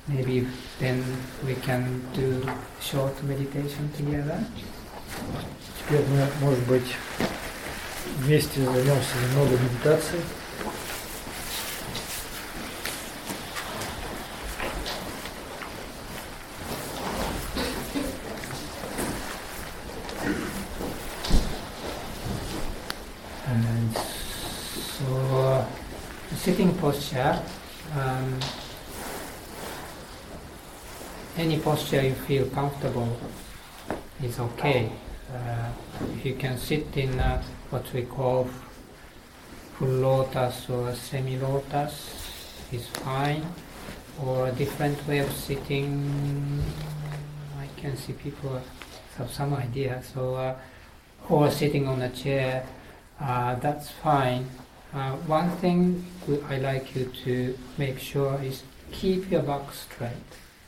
Maybe then we can do short meditation together. Теперь мы, может быть, вместе займемся немного медитацией. And so, sitting posture, any posture you feel comfortable is okay. If you can sit in what we call full lotus or semi-lotus is fine, or a different way of sitting. I can see people have some idea. So, or sitting on a chair, that's fine. One thing I like you to make sure is keep your back straight.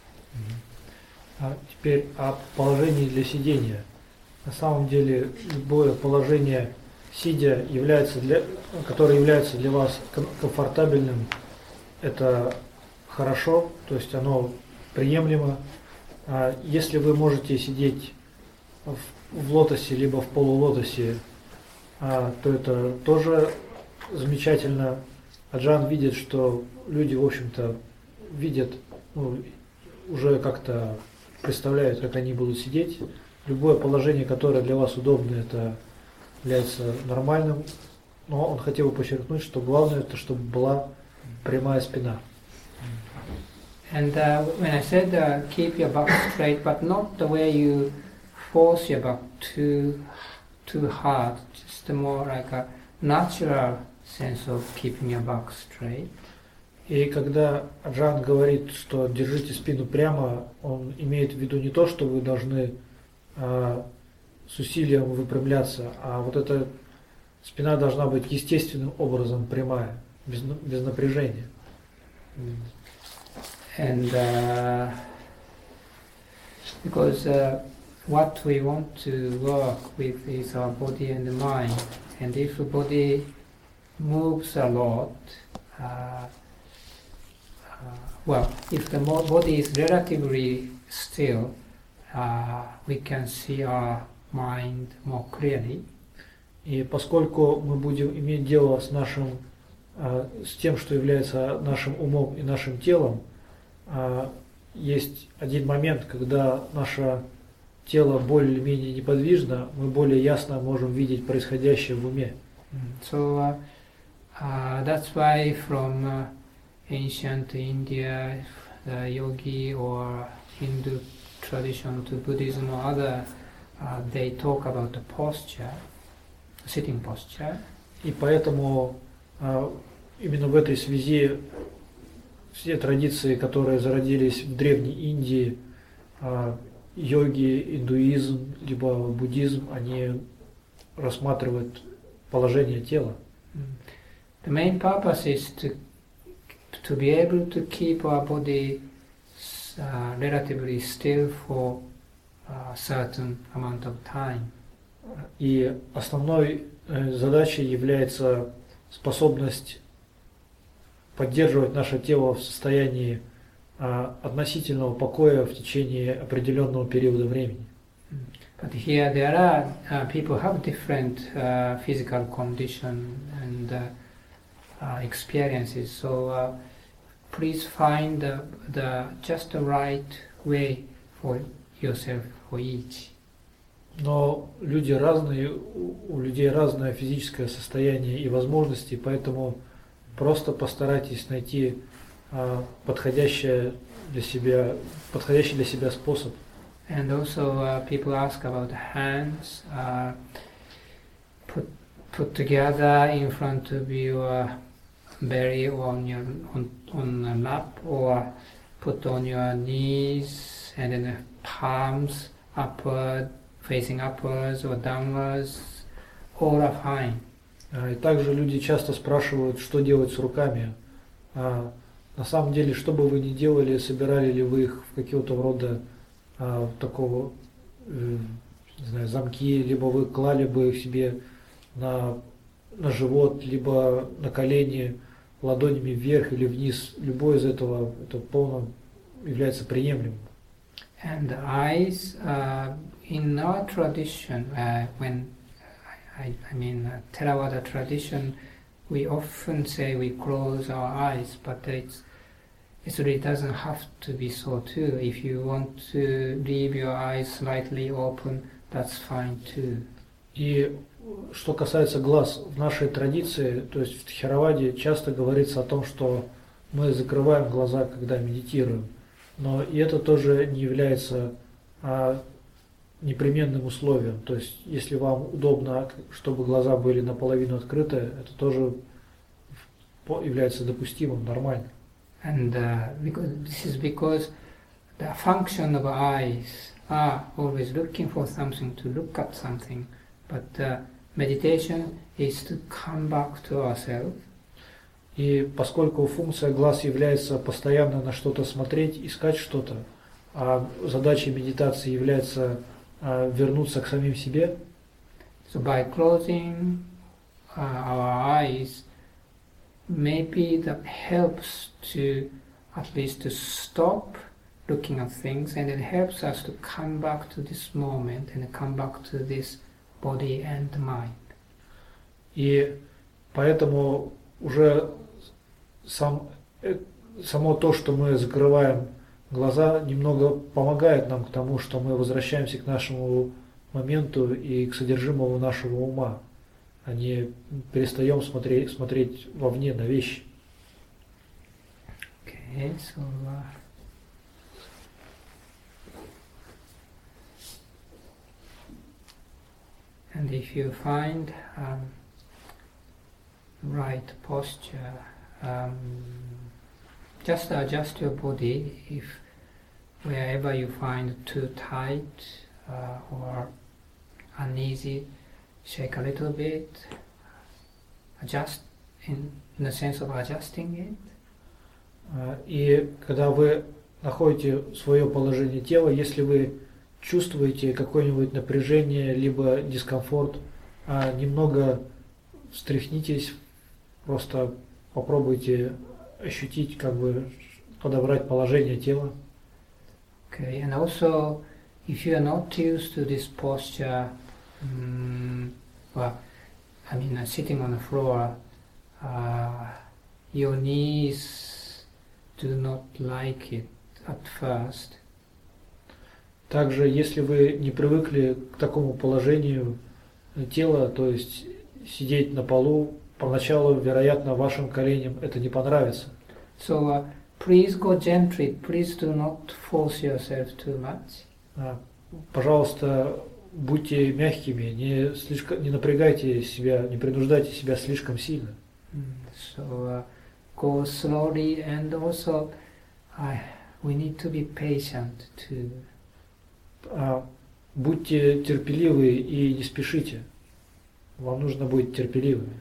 Теперь о положении для сидения. На самом деле любое положение сидя, которое является для вас комфортабельным, это хорошо, то есть оно приемлемо. Если вы можете сидеть в лотосе либо в полулотосе, то это тоже замечательно. Аджан видит, что люди, в общем-то, видят, уже как-то представляют, как они будут сидеть. Любое положение, которое для вас удобно, это является нормальным. Но он хотел бы подчеркнуть, что главное, это чтобы была прямая спина. And when I said keep your back straight, but not the way you force your back too hard, just more like a natural sense of keeping your back straight. И когда Аджан говорит, что держите спину прямо, он имеет в виду не то, что вы должны с усилием выпрямляться, а вот эта спина должна быть естественным образом прямая, без напряжения. And because what we want to work with is our body and the mind, and if the body moves a lot, if the body is relatively still, we can see our mind more clearly. И поскольку мы будем иметь дело с тем, что является нашим умом и нашим телом, есть один момент, когда наше тело более-менее неподвижно, мы более ясно можем видеть происходящее в уме. So that's why from ancient India, the yogi or Hindu tradition to Buddhism or other, they talk about the posture, sitting posture. И поэтому именно в этой связи все традиции, которые зародились в Древней Индии, йоги, индуизм, либо буддизм, они рассматривают положение тела. The main purpose is to be able to keep our body relatively still for a certain amount of time. И основной задачей является способность поддерживать наше тело в состоянии относительного покоя в течение определенного периода времени. But here there are people have different physical condition and experiences. So please find just the right way for yourself for each. Но люди разные, у людей разное физическое состояние и возможности, поэтому просто постарайтесь найти подходящий для себя способ. And also people ask about the hands. Put together in front of your belly or on the lap, or put on your knees and then the palms upward, facing upwards or downwards. All are fine. И также люди часто спрашивают, что делать с руками. На самом деле, что бы вы ни делали, собирали ли вы их в какого-то рода такого, не знаю, замки, либо вы клали бы их себе на живот, либо на колени, ладонями вверх или вниз. Любое из этого, это в полном является приемлемым. And the eyes, in our tradition, when I mean Theravada tradition, we often say we close our eyes, but it really doesn't have to be so too. If you want to leave your eyes slightly open, that's fine too. И что касается глаз, в нашей традиции, то есть в Тхераваде, часто говорится о том, что мы закрываем глаза, когда медитируем. Но и это тоже не является непременным условием. То есть, если вам удобно, чтобы глаза были наполовину открыты, это тоже является допустимым, нормально. And this is because the function of eyes are always looking for something, to look at something. But meditation is to come back to ourselves. И поскольку функция глаз является постоянно на что-то смотреть, искать что-то, а задачей медитации является вернуться к самим себе. So by closing our eyes, maybe that helps to at least to stop looking at things, and it helps us to come back to this moment and come back to this body and mind. И поэтому уже само то, что мы закрываем глаза, немного помогает нам к тому, что мы возвращаемся к нашему моменту и к содержимому нашего ума, а не перестаем смотреть вовне на вещи. Okay, so and if you find right posture, just adjust your body. If wherever you find too tight or uneasy, shake a little bit, adjust in the sense of adjusting it. И когда вы находите свое положение тела, если вы чувствуете какое-нибудь напряжение либо дискомфорт, немного встряхнитесь, просто попробуйте ощутить, как бы подобрать положение тела. Okay, and also if you are not used to this posture, sitting on the floor, your knees do not like it at first. Также, если вы не привыкли к такому положению тела, то есть сидеть на полу, поначалу, вероятно, вашим коленям это не понравится. So please go gently. Please do not force yourself too much. Пожалуйста, будьте мягкими, не напрягайте себя, не принуждайте себя слишком сильно. So go slowly, and also we need to be patient too. Будьте терпеливы и не спешите. Вам нужно быть терпеливыми.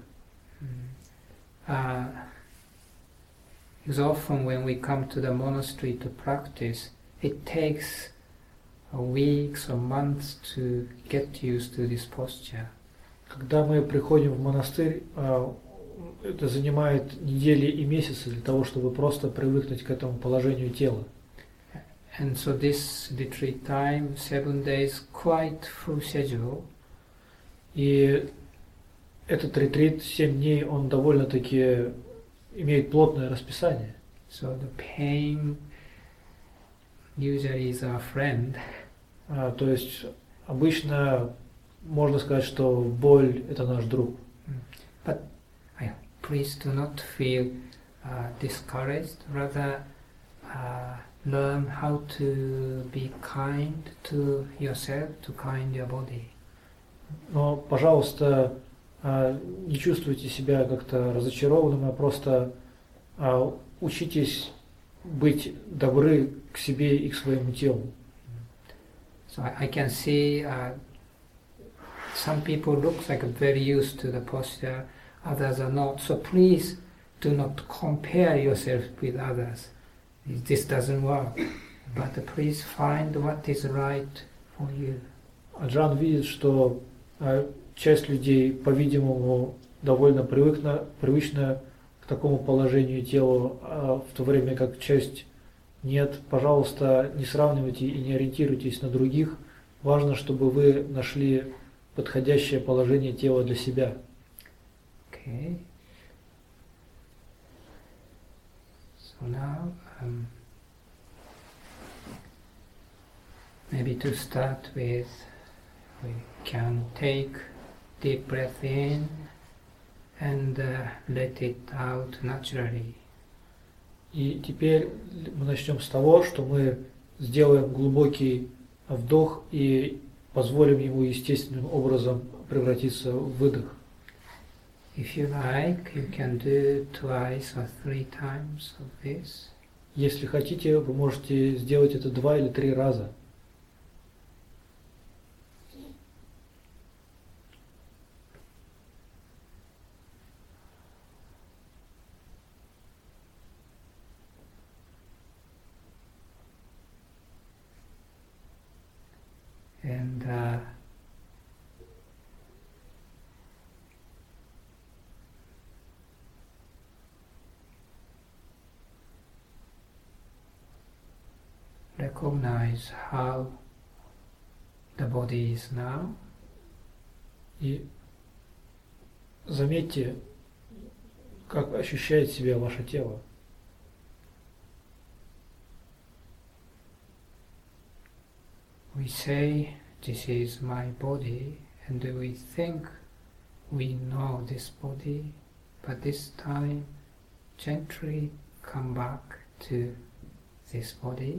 Because often when we come to the monastery to practice, it takes weeks or months to get used to this posture. Когда мы приходим в монастырь, это занимает недели и месяцы для того, чтобы просто привыкнуть к этому положению тела. And so this retreat time, 7 days, quite full schedule. И этот ретрит 7 дней, он довольно-таки имеет плотное расписание. So the pain usually is our friend. То есть обычно можно сказать, что боль – это наш друг. But please do not feel discouraged. Rather, learn how to be kind to yourself, to kind your body. Но, пожалуйста, не чувствуйте себя как-то разочарованным, а просто учитесь быть добры к себе и к своему телу. So I can see some people look like very used to the posture, others are not. So please do not compare yourself with others. This doesn't work. But please find what is right for you. Аджан видит, что часть людей, по-видимому, довольно привычна к такому положению тела, в то время как часть Нет, пожалуйста, не сравнивайте и не ориентируйтесь на других. Важно, чтобы вы нашли подходящее положение тела для себя. Okay. So now, maybe to start with, we can take deep breath in and let it out naturally. И теперь мы начнем с того, что мы сделаем глубокий вдох и позволим ему естественным образом превратиться в выдох. If you like, you can do 2 or 3 times of this. Если хотите, вы можете сделать это 2 или 3 раза. And recognize how the body is now. И заметьте, как ощущает себя ваше тело. We say, this is my body, and we think we know this body, but this time gently come back to this body.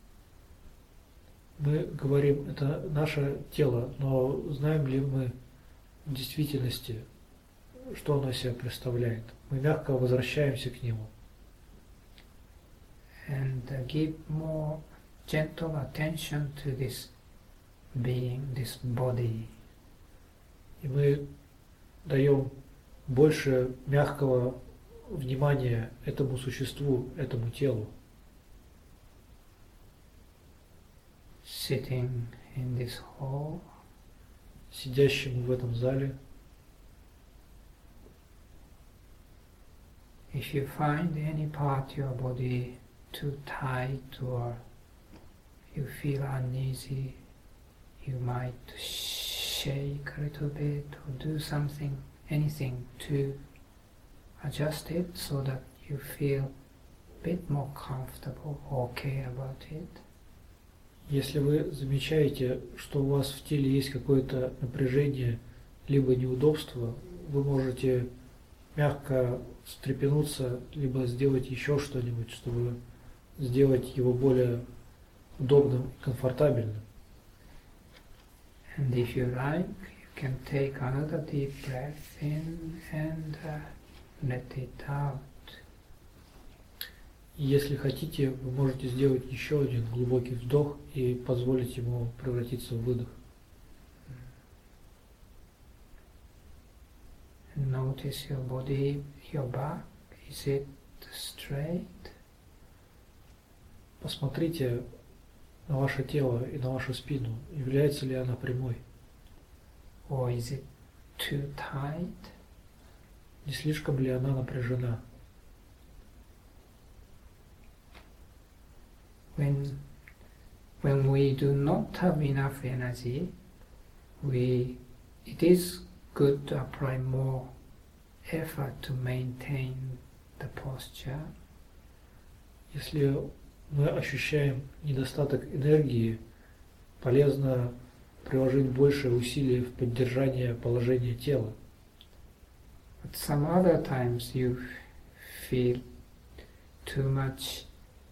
Мы говорим, это наше тело, но знаем ли мы в действительности, что оно из себя представляет? Мы мягко возвращаемся к нему. And give more gentle attention to this being, this body. И мы даем больше мягкого внимания этому существу, этому телу. Sitting in this hall, сидящему в этом зале. If you find any part of your body too tight or you feel uneasy, you might shake a little bit or do something, anything to adjust it so that you feel a bit more comfortable, okay about it. Если вы замечаете, что у вас в теле есть какое-то напряжение, либо неудобство, вы можете мягко встрепенуться, либо сделать еще что-нибудь, чтобы сделать его более удобным и комфортабельным. And if you like, you can take another deep breath in and let it out. И если хотите, вы можете сделать еще один глубокий вдох и позволить ему превратиться в выдох. Notice your body, your back. Is it straight? Посмотрите на ваше тело и на вашу спину. Является ли она прямой? Or is it too tight? Не слишком ли она напряжена? When we do not have enough energy, it is good to apply more effort to maintain the posture. Если мы ощущаем недостаток энергии, полезно приложить больше усилий в поддержание положения тела. But some other times you feel too much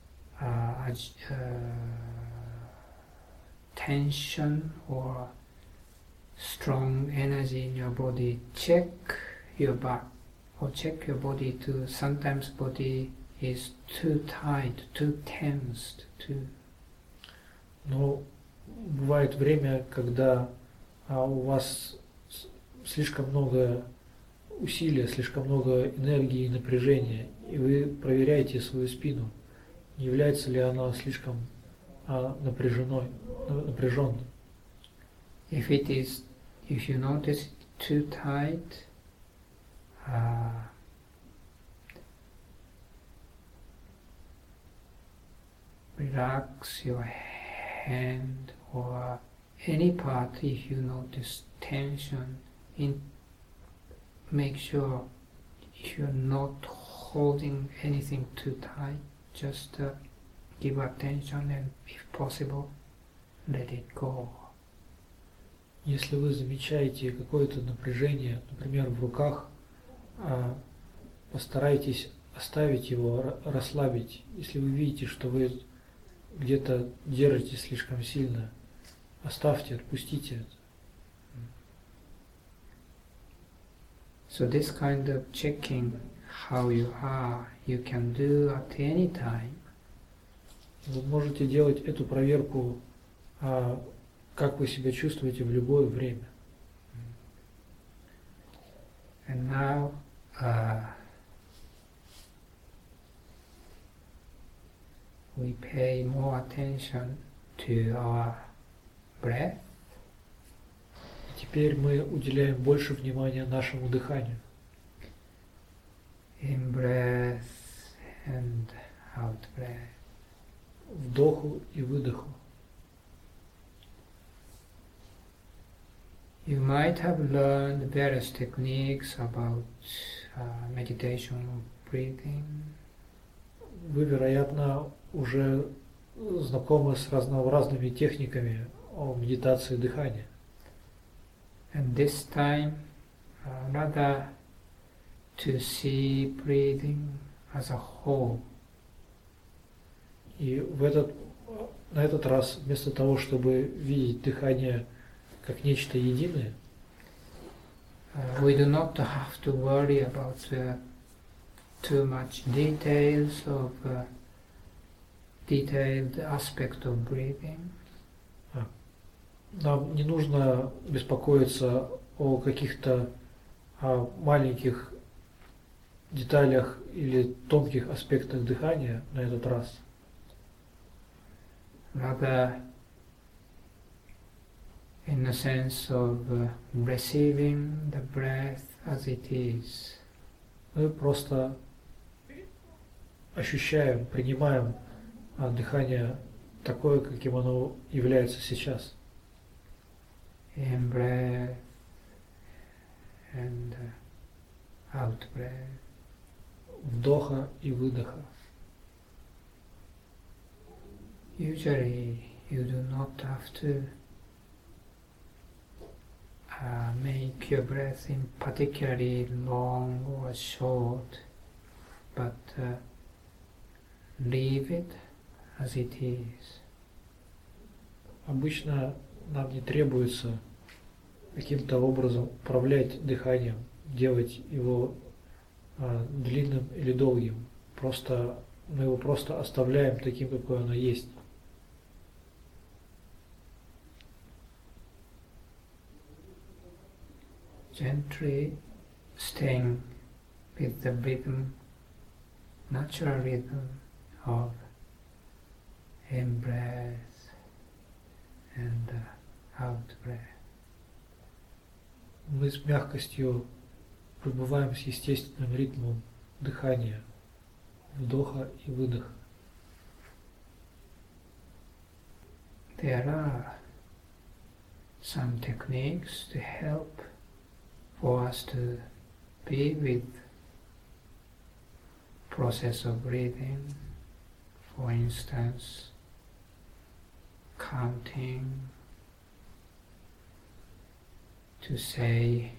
tension or strong energy in your body. Check your back or check your body too. Sometimes body is too tight, too tensed, too. Но бывает время, когда у вас слишком много усилия, слишком много энергии и напряжения, и вы проверяете свою спину, не является ли она слишком напряженной. If you notice it too tight, relax your hand or any part. If you notice tension, make sure you're not holding anything too tight. Just give attention and, if possible, let it go. Если вы замечаете какое-то напряжение, например, в руках, постарайтесь оставить его, расслабить. Если вы видите, что вы где-то держите слишком сильно, оставьте, отпустите это. So this kind of checking how you are, you can do at any time. Вы можете делать эту проверку, как вы себя чувствуете в любое время. And now we pay more attention to our breath. Теперь мы уделяем больше внимания нашему дыханию. In breath and out breath. Вдоху и выдоху. You might have learned various techniques about meditation breathing. Вы, вероятно, уже знакомы с разнообразными техниками о медитации дыхания. And this time, rather to see breathing as a whole. И на этот раз, вместо того, чтобы видеть дыхание как нечто единое, we do not have to worry about too much details of detailed aspect of breathing. Нам не нужно беспокоиться о каких-то маленьких деталях или тонких аспектах дыхания на этот раз. Rather, in the sense of receiving the breath as it is. Мы просто ощущаем, принимаем дыхание такое, каким оно является сейчас. In breath and out breath. Вдоха и выдоха. Usually you do not have to make your breath in particularly long or short, but leave it as it is. Обычно нам не требуется каким-то образом управлять дыханием, делать его длинным или долгим. Мы его просто оставляем таким, какое оно есть. Gently staying with the rhythm, natural rhythm of in-breath and out-breath. Мы с мягкостью пребываем с естественным ритмом дыхания, вдоха и выдоха. There are some techniques to help for us to be with process of breathing. For instance, counting to say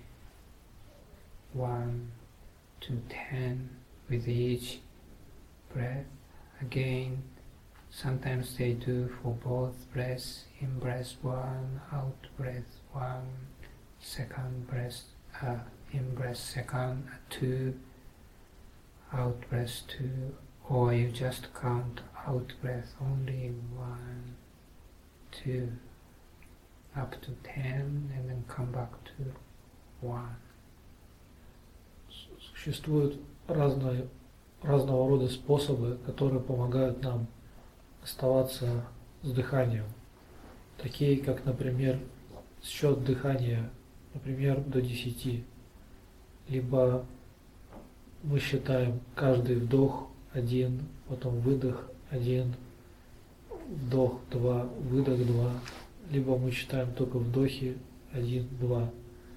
1 to 10 with each breath. Again, sometimes they do for both breaths, in breath 1, out breath 1, second breath, in breath second 2, out breath 2, or you just count out breath only 1, 2, up to 10, and then come back to 1. Существуют разного рода способы, которые помогают нам оставаться с дыханием. Такие, как, например, счет дыхания, например, до 10. Либо мы считаем каждый вдох 1, потом выдох 1, вдох 2, выдох 2, либо мы считаем только вдохи 1, 2.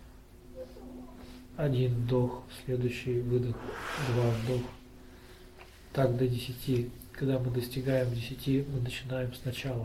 Один вдох, следующий выдох, 2 вдох. Так до 10. Когда мы достигаем 10, мы начинаем сначала.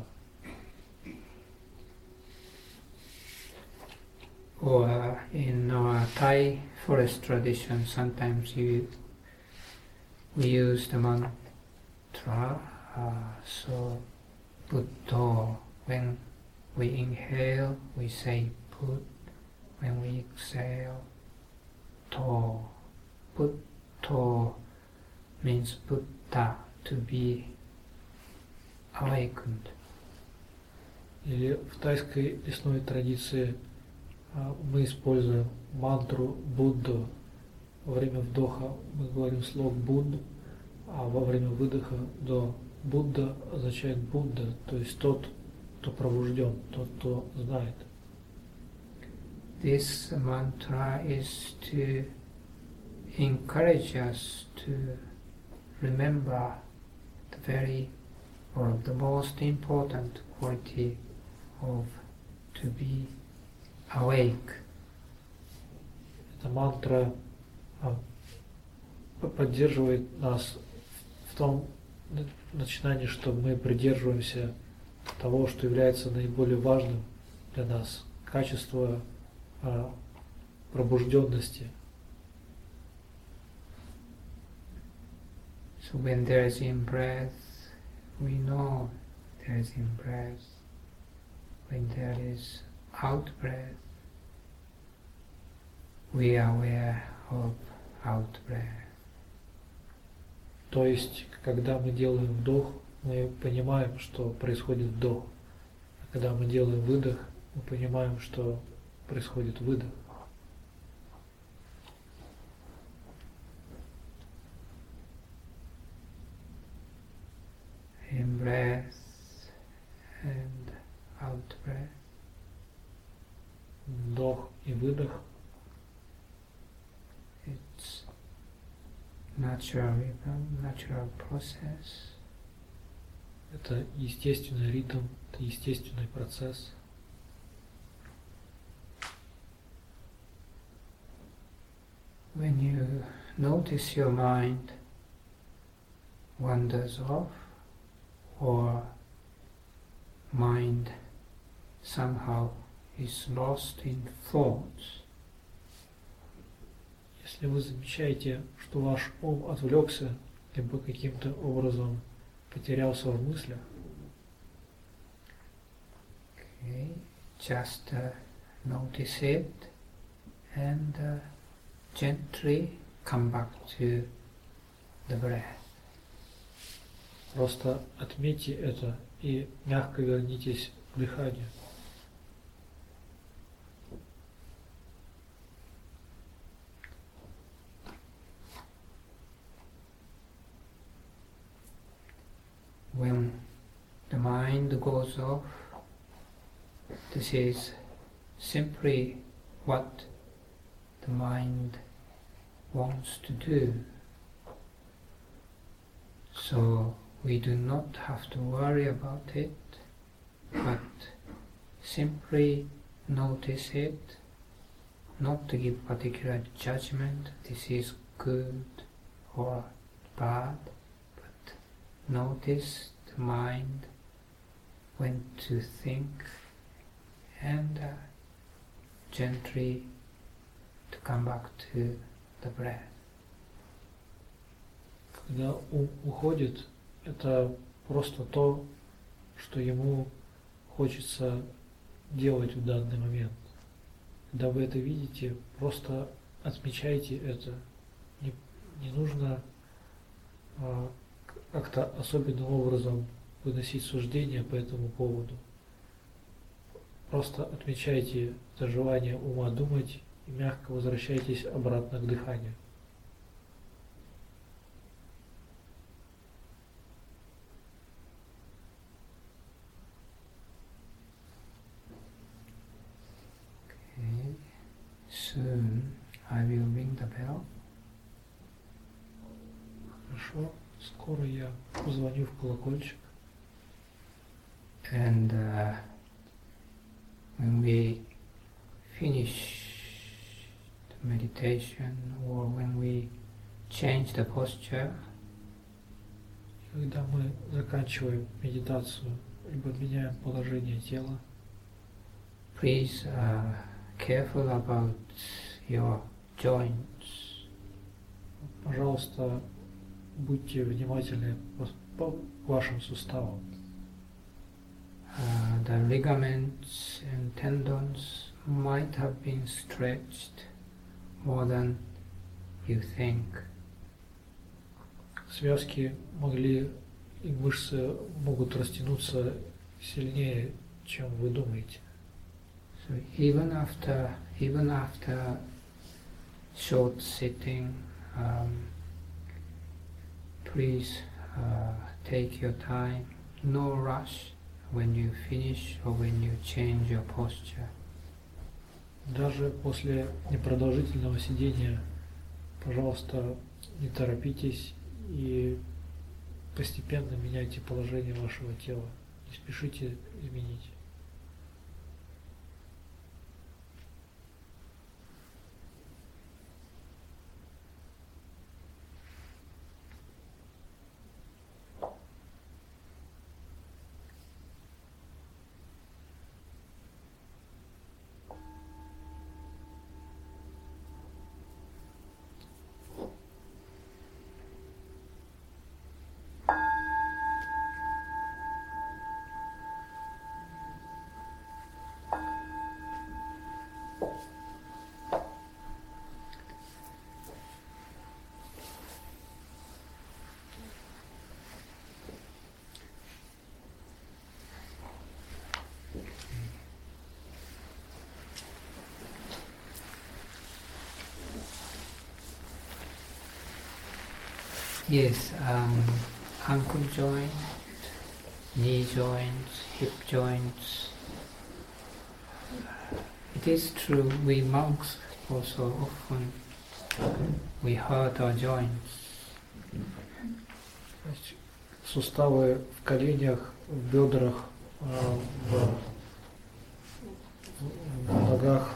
Or in our Thai forest tradition, sometimes we use the mantra, so Buddha, when we inhale, we say Put, when we exhale, To. Buddha means Buddha, to be awakened. Или в тайской лесной традиции мы используем мантру Будду. Во время вдоха мы говорим слог Будд, а во время выдоха до Будда означает Будда, то есть тот, кто пробужден, тот, кто знает. This mantra is to encourage us to remember the most important quality of to be awake. Эта мантра поддерживает нас в том начинании, что мы придерживаемся того, что является наиболее важным для нас, качество пробужденности. So when there is in-breath, we know there is in-breath. When there is out-breath, we are aware of out-breath. То есть, когда мы делаем вдох, мы понимаем, что происходит вдох. А когда мы делаем выдох, мы понимаем, что происходит выдох. In-breath and out-breath. Вдох и выдох. It's natural rhythm, natural process. Это естественный ритм, это естественный процесс. When you notice your mind wanders off, or mind somehow is lost in thoughts, если вы замечаете, что ваш ум отвлекся, либо каким-то образом потерялся в мыслях, okay, just notice it and gently come back to the breath. Просто отметьте это и мягко вернитесь к дыханию. When the mind goes off, this is simply what the mind wants to do. So we do not have to worry about it, but simply notice it, not to give particular judgment, this is good or bad, but notice the mind when to think and gently to come back to the breath. Когда ум уходит, это просто то, что ему хочется делать в данный момент. Когда вы это видите, просто отмечайте это. Не нужно как-то особенным образом выносить суждения по этому поводу. Просто отмечайте это желание ума думать и мягко возвращайтесь обратно к дыханию. Okay. Soon I will ring the bell. Хорошо, скоро я позвоню в колокольчик. And when we finish the meditation or when we change the posture, когда мы заканчиваем медитацию, либо меняем положение тела, please careful about your joints. Пожалуйста, будьте внимательны по вашим суставам. The ligaments and tendons might have been stretched more than you think. Связки и мышцы могут растянуться сильнее, чем вы думаете. So even after short sitting, please take your time, no rush when you finish or when you change your posture. Даже после непродолжительного сидения, пожалуйста, не торопитесь и постепенно меняйте положение вашего тела. Не спешите изменить. Yes, ankle joint, knee joints, hip joints. It is true, we monks also often we hurt our joints. Суставы в коленях, в бедрах, в ногах.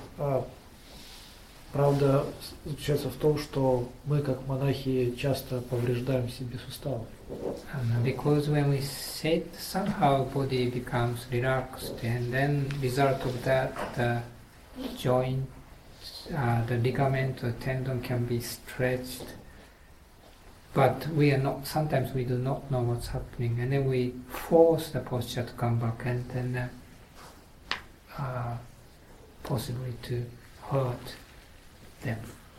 Правда заключается в том, что мы, как монахи, часто повреждаем себе суставы. Because when we sit, somehow body becomes relaxed, and then result of that, the joint, the ligament or tendon can be stretched. But we are not. Sometimes we do not know what's happening, and then we force the posture to come back, and then possibly to hurt them.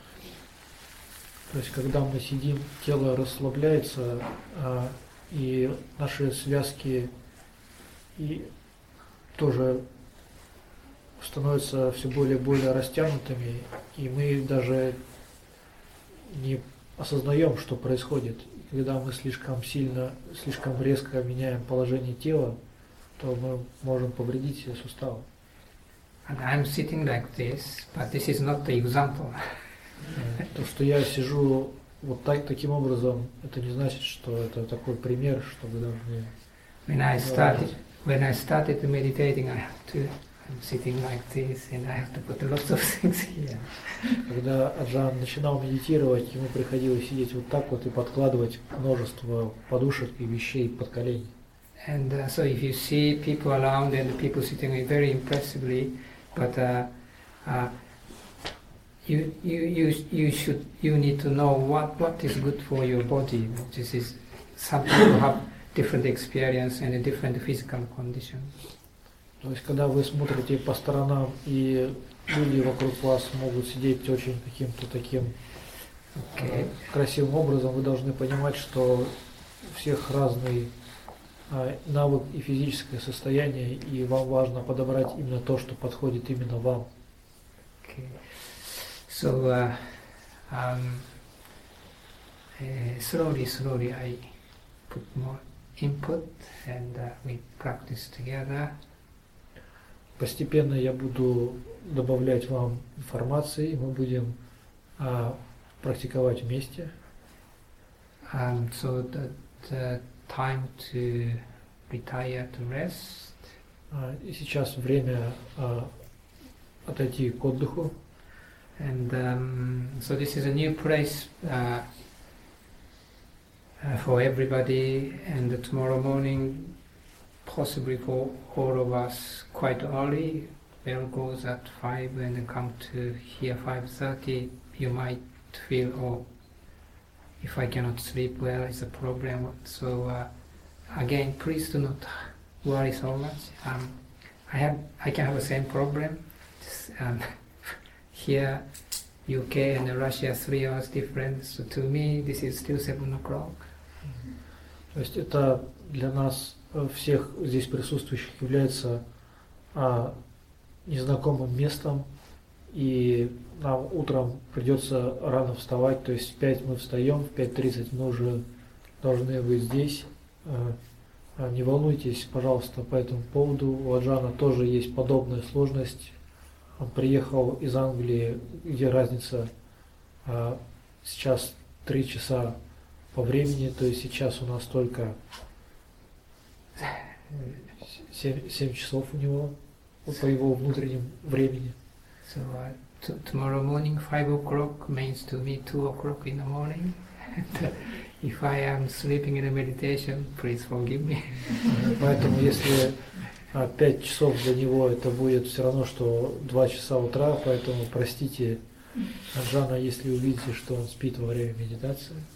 То есть, когда мы сидим, тело расслабляется, и наши связки и тоже становятся все более и более растянутыми, и мы даже не осознаем, что происходит. И когда мы слишком резко меняем положение тела, то мы можем повредить себе суставы. And I'm sitting like this, but this is not the example. То, что я сижу вот таким образом, это не значит, что это такой пример, что вы должны. When I started meditating, I'm sitting like this, and I have to put lots of things here. Когда Аджан начинал медитировать, ему приходилось сидеть вот так вот и подкладывать множество подушек и вещей под колени. And so if you see people around and the people sitting very impressively, but you need to know what is good for your body. This is some people have different experience and a different physical condition. То есть, когда вы смотрите по сторонам, и люди вокруг вас могут сидеть очень каким-то таким красивым образом, вы должны понимать, что у всех разный навык и физическое состояние, и вам важно подобрать именно то, что подходит именно вам. Okay. So slowly I put more input, and we practice together. Постепенно я буду добавлять вам информации, и мы будем практиковать вместе. So the time to retire to rest. И сейчас время отойти к отдыху. And so this is a new place for everybody, and tomorrow morning, possibly for all of us, quite early. Bell goes at 5 and come to here 5:30. You might feel, oh, if I cannot sleep well, it's a problem. So again, please do not worry so much. I can have the same problem. Here, UK and Russia 3 hours difference. So to me, this is still 7 o'clock. То есть это для нас всех здесь присутствующих является незнакомым местом, и нам утром придется рано вставать, то есть в 5 мы встаем, в 5:30 мы уже должны быть здесь. Не волнуйтесь, пожалуйста, по этому поводу. У Аджана тоже есть подобная сложность. Он приехал из Англии, где разница сейчас 3 часа по времени, то есть сейчас у нас только 7 часов у него по его внутреннему времени. So tomorrow morning 5 o'clock means to me 2 o'clock in the morning. If I am sleeping in a meditation, please forgive me. Поэтому если 5 часов для него это будет все равно, что 2 часа утра, поэтому простите Аджана, если увидите, что он спит во время медитации.